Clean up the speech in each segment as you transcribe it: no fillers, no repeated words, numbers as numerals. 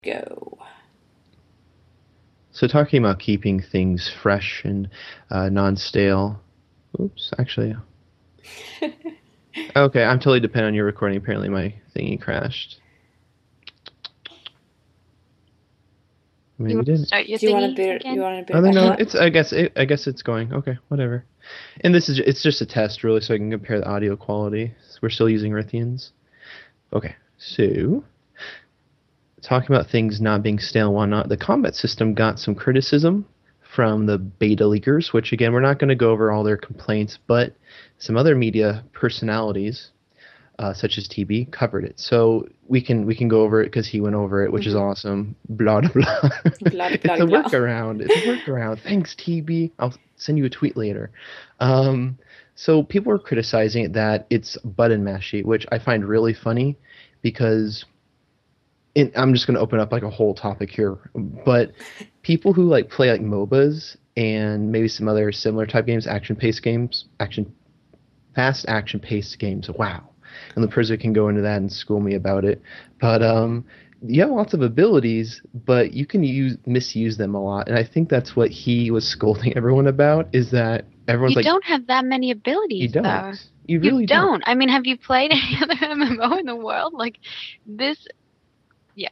Go. So talking about keeping things fresh and non-stale. Oops, actually, okay. I'm totally dependent on your recording. Apparently, my thingy crashed. You Maybe it want to didn't. start your Do you want to thingy boot it? You again? want to boot Oh it back no, up? it's. I guess it's going. Okay, whatever. And it's just a test, really, so I can compare the audio quality. We're still using Rithians. Okay, so talking about things not being stale and whatnot, the combat system got some criticism from the beta leakers, which again, we're not going to go over all their complaints, but some other media personalities, such as TB, covered it. So we can go over it because he went over it, which is Mm-hmm. awesome. Blah blah blah. Blah It's blah a blah. workaround. It's a workaround. Thanks, TB. I'll send you a tweet later. Um, so people are criticizing it that it's button mashy, which I find really funny because I'm just going to open up like a whole topic here, but people who like play like MOBAs and maybe some other similar type games, fast action paced games. Wow. And the person can go into that and school me about it. But you have lots of abilities, but you can misuse them a lot. And I think that's what he was scolding everyone about is that everyone's You like, don't have that many you abilities, though. don't. You You really don't. don't. I mean, have you played any other MMO in the world? Like this? Yeah.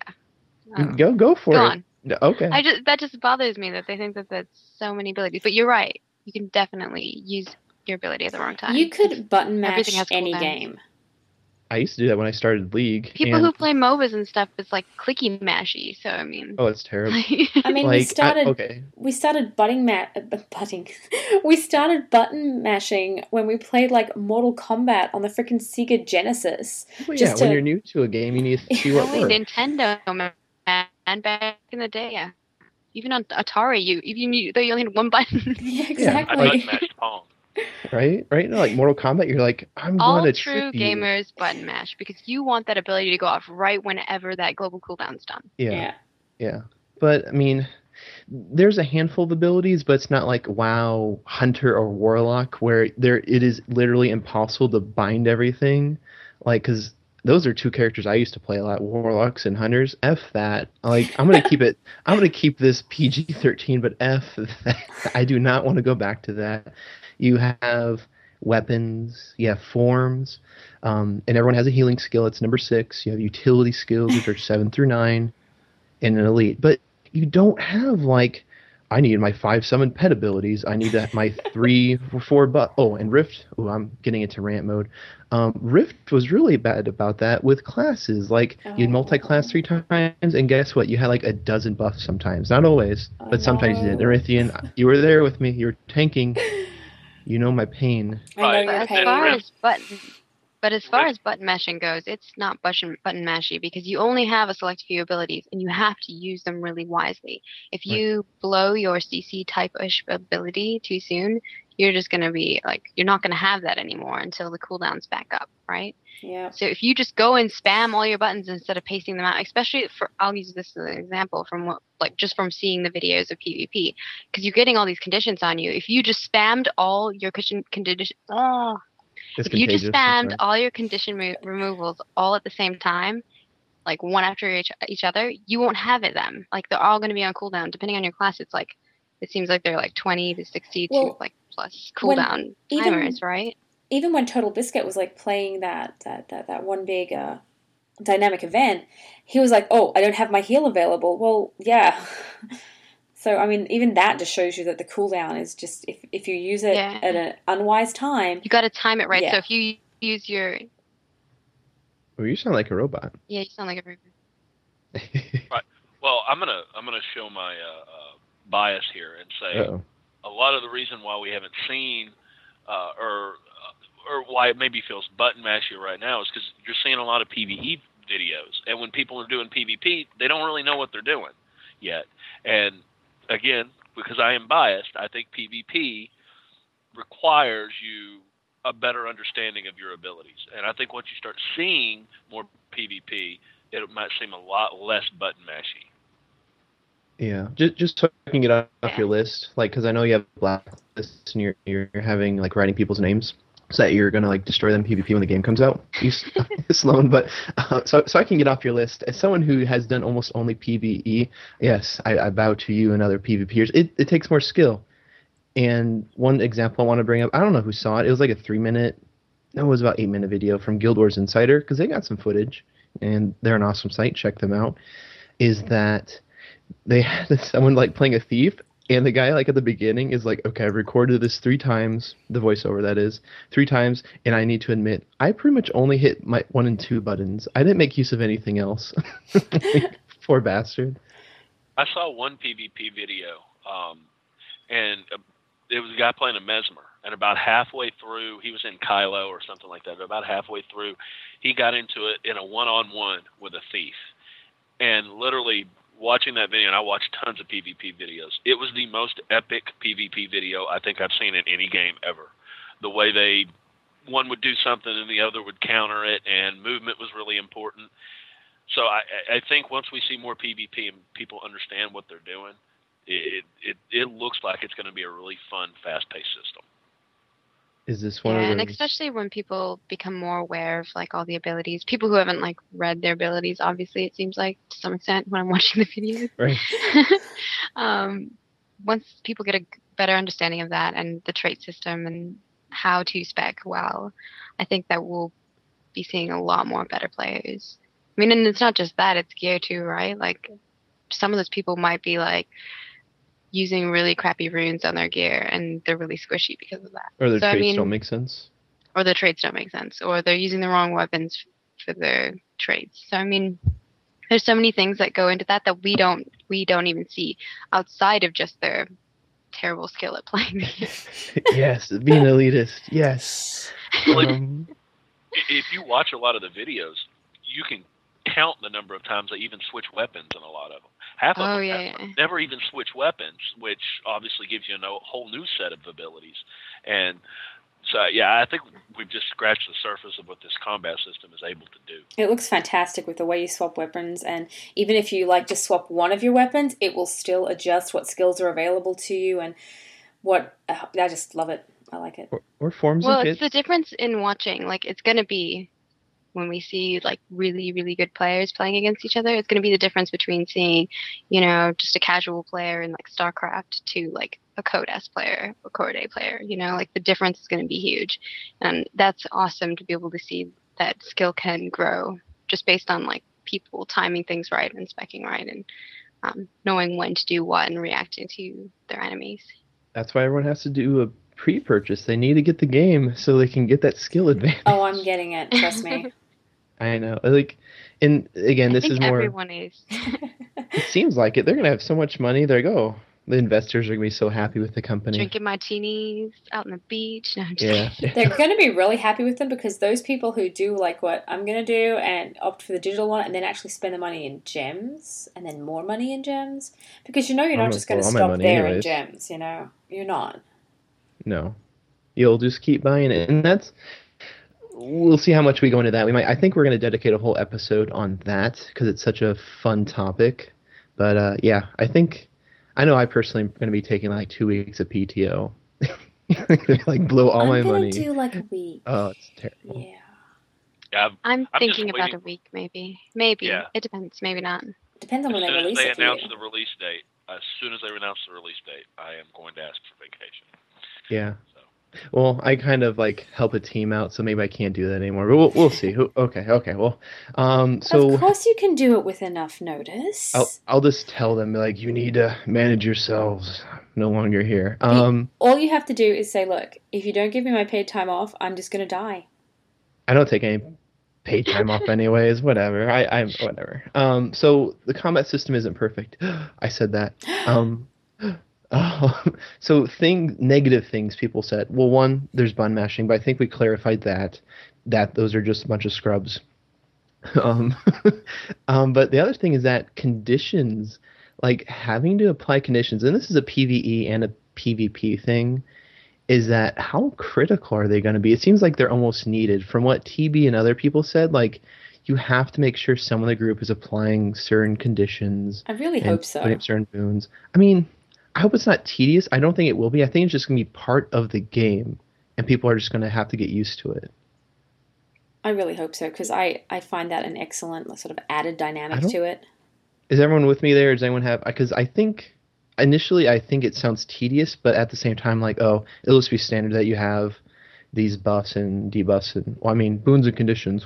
I don't know. Go Go for it. on. Okay. That just bothers me that they think that that's so many abilities. But you're right. You can definitely use your ability at the wrong You time because could button everything mash has any cooldowns. game. I used to do that when I started League, People and who play MOBAs and stuff, it's like clicky mashy. So I mean, oh, it's terrible. I mean, Like, okay, we started butting, we started button mashing when we played like Mortal Kombat on the freaking Sega Genesis, well, yeah, just when you're to. new to a game, you need to see what really, works, Nintendo, man, back in the day, yeah. Even on Atari, though you only had one button. Yeah, yeah, I button exactly. mashed Pong. right, right. No, like Mortal Kombat, you're like, I'm All gonna trip true you. gamers button mash because you want that ability to go off right whenever that global cooldown's done. Yeah, Yeah. yeah. But I mean, there's a handful of abilities, but it's not like WoW, Hunter, or Warlock where there it is literally impossible to bind everything. Like, because those are two characters I used to play a lot, Warlocks and Hunters. F that. Like, I'm gonna keep it. I'm gonna keep this PG-13, but F that. I do not want to go back to that. You have weapons, you have forms, and everyone has a healing skill. It's number six. You have utility skills, which are 7 through 9 in an elite. But you don't have like I need my 5 summon pet abilities. I need my 3 or 4 but oh and Rift. Oh, I'm getting into rant mode. Rift was really bad about that with classes. Like you'd Oh, multi-class 3 times, and guess what? You had like a dozen buffs sometimes. Not always, oh but sometimes you did. no. Erythian, you were there with me. You were tanking. You know my pain. I know Right, your But as and far pain. Rift, as Rift, button mashing goes, it's not button mashy because you only have a select few abilities and you have to use them really wisely. If Right. you blow your CC type-ish ability too soon, you're just gonna be like you're not gonna have that anymore until the cooldown's back up, right? Yeah. So if you just go and spam all your buttons instead of pasting them out, especially for I'll use this as an example from what like just from seeing the videos of PvP, because you're getting all these conditions on you. If you just spammed all your condition, It's if you just contagious. I'm spammed sorry. all your condition removals all at the same time, like one after each other, you won't have it then. Like they're all going to be on cooldown. Depending on your class, it's like it seems like they're like 20 to 62 Well, like plus when cooldown even timers, right? even when Total Biscuit was like playing that one big dynamic event, he was like, "Oh, I don't have my heal available." Well, yeah. So I mean, even that just shows you that the cooldown is just if you use it Yeah, at an unwise time, you got to time it right. So yeah. if you use your Oh, you sound like a robot. yeah, you sound like a right. Well, I'm gonna show my bias here and say Uh-oh. a lot of the reason why we haven't seen or why it maybe feels button mashy right now is because you're seeing a lot of PVE videos, and when people are doing PvP, they don't really know what they're doing yet. And again, because I am biased, I think PvP requires you a better understanding of your abilities. And I think once you start seeing more PvP, it might seem a lot less button mashy. Yeah, just so I can get off yeah. your list, like, because I know you have blacklists and you're having like writing people's names. so that you're gonna like destroy them PvP when the game comes out, Sloan. But so I can get off your list. As someone who has done almost only PvE, yes, I bow to you and other PvPers. It takes more skill. And one example I want to bring up, I don't know who saw it. It was like a 3-minute, no, it was about 8-minute video from Guild Wars Insider, because they got some footage, and they're an awesome site. Check them out. Is that they had someone like playing a thief, and the guy like at the beginning is like, okay, I've recorded this 3 times, the voiceover that is, 3 times, and I need to admit, I pretty much only hit my 1 and 2 buttons. I didn't make use of anything else. Poor bastard. I saw one PvP video, and it was a guy playing a Mesmer, and about halfway through, he was in Kylo or something like that, but about halfway through, he got into it in a one-on-one with a thief. And literally watching that video, and I watched tons of PvP videos, it was the most epic PvP video I think I've seen in any game ever. The way one would do something and the other would counter it, and movement was really important. So I think once we see more PvP and people understand what they're doing, it looks like it's going to be a really fun, fast-paced system. Is this one Yeah, of those? and especially when people become more aware of like all the abilities. People who haven't like read their abilities, obviously, it seems like to some extent when I'm watching the videos. Right. Once people get a better understanding of that and the trait system and how to spec well, I think that we'll be seeing a lot more better players. I mean, and it's not just that, it's gear too, right? Like some of those people might be like using really crappy runes on their gear and they're really squishy because of that. Or the traits don't make sense. Or the traits don't make sense. Or they're using the wrong weapons for their traits. So I mean, there's so many things that go into that we don't even see outside of just their terrible skill at playing. Yes, being elitist. Yes. If you watch a lot of the videos, you can count the number of times they even switch weapons in a lot of them. Half of them never even switch weapons, which obviously gives you a whole new set of abilities. And so, yeah, I think we've just scratched the surface of what this combat system is able to do. It looks fantastic with the way you swap weapons, and even if you like just swap one of your weapons, it will still adjust what skills are available to you and what. I just love it. I like it. Or forms of hits. Well, it's the difference in watching. Like, it's going to be when we see like really, really good players playing against each other, it's going to be the difference between seeing, just a casual player in like StarCraft to like a Code S player or Core Day player. Like the difference is going to be huge, and that's awesome to be able to see that skill can grow just based on like people timing things right and speccing right and knowing when to do what and reacting to their enemies. That's why everyone has to do a pre-purchase. They need to get the game so they can get that skill advantage. Oh, I'm getting it. Trust me. I know. Like, and again, this is more. Everyone is. It seems like it. They're gonna have so much money. They're like, oh, the investors are gonna be so happy with the company. Drinking martinis out on the beach. No, I'm just kidding. They're going to be really happy with them because those people who do like what I'm going to do and opt for the digital one and then actually spend the money in gems and then more money in gems, because you're not just going to stop there in gems. You're not. No, you'll just keep buying it, and we'll see how much we go into that. I think we're going to dedicate a whole episode on that because it's such a fun topic. But yeah, I know I personally am going to be taking like 2 weeks of PTO. Like blow all my money. I'm going to do like a week. Oh, it's terrible. Yeah. I'm thinking about a week, maybe. Yeah. It depends. Maybe not. Depends on when they release it. As soon as they announce the release date, I am going to ask for vacation. Yeah. Well, I kind of like help a team out, so maybe I can't do that anymore. But we'll see. Okay. Well, so of course you can do it with enough notice. I'll just tell them like you need to manage yourselves. I'm no longer here. All you have to do is say, look, if you don't give me my paid time off, I'm just going to die. I don't take any paid time off anyways. Whatever. I'm whatever. So the combat system isn't perfect. I said that. So negative things people said. Well, one, there's button mashing, but I think we clarified that those are just a bunch of scrubs. But the other thing is that conditions, like having to apply conditions, and this is a PvE and a PvP thing, is that how critical are they going to be? It seems like they're almost needed. From what TB and other people said, like you have to make sure some of the group is applying certain conditions. I really hope so. Putting up certain boons. I mean, I hope it's not tedious. I don't think it will be. I think it's just going to be part of the game. and people are just going to have to get used to it. I really hope so, because I find that an excellent sort of added dynamic to it. Is everyone with me there? Does anyone have? Because I think initially I think it sounds tedious, but at the same time, like, oh, it'll just be standard that you have these buffs and debuffs and, well, I mean, boons and conditions.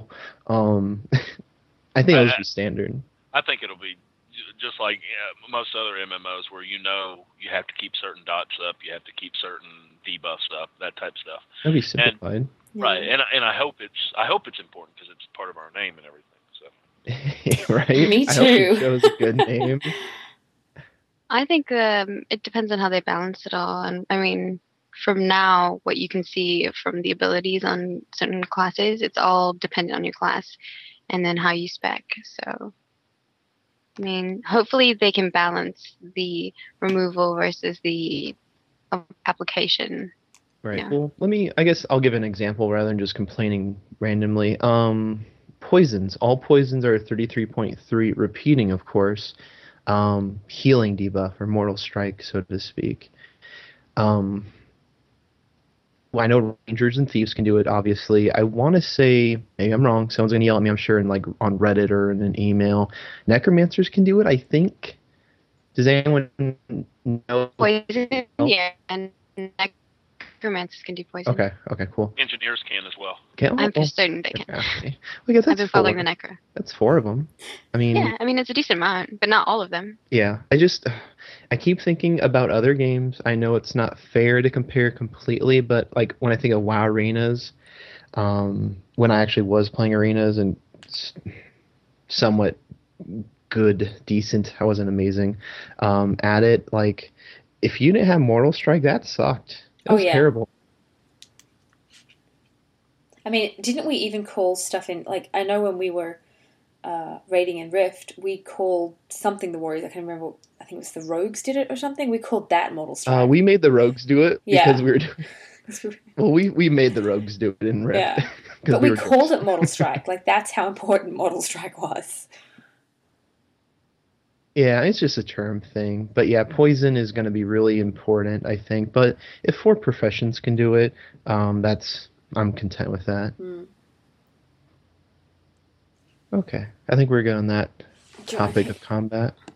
I think it'll just be standard. I think it'll be just like most other MMOs, where you have to keep certain dots up, you have to keep certain debuffs up, that type of stuff. It'll be simplified. Right, and I hope it's important because it's part of our name and everything. So. Right. Me too. I hope it shows a good name. I think it depends on how they balance it all. And I mean, from now, what you can see from the abilities on certain classes, it's all dependent on your class and then how you spec. So, I mean, hopefully they can balance the removal versus the application. Right. Yeah. Well, I guess I'll give an example rather than just complaining randomly. Poisons. All poisons are 33.3, repeating, of course. Healing debuff or mortal strike, so to speak. Well, I know rangers and thieves can do it, obviously. I want to say, maybe I'm wrong, someone's going to yell at me, I'm sure, on Reddit or in an email. Necromancers can do it, I think. Does anyone know? Poison, yeah, and necromancers can do poison. Okay, cool. Engineers can as well. I'm for certain they can. Okay. Well, I guess I've been following the necro. That's 4 of them. I mean, yeah, I mean, it's a decent amount, but not all of them. Yeah, I keep thinking about other games. I know it's not fair to compare completely, but like when I think of WoW arenas, when I actually was playing arenas and somewhat good, decent, I wasn't amazing at it. Like, if you didn't have Mortal Strike, that sucked. It was terrible. I mean, didn't we even call stuff in, like, I know when we were raiding in Rift, we called something the Warriors. I can't remember. I think it was the Rogues did it or something. We called that Mortal Strike. We made the Rogues do it because we were doing. Well, we made the Rogues do it in Rift. Yeah, but we called it Mortal Strike. Like, that's how important Mortal Strike was. Yeah, it's just a term thing. But yeah, poison is going to be really important, I think. But if 4 professions can do it, I'm content with that. Okay, I think we're good on that topic of combat.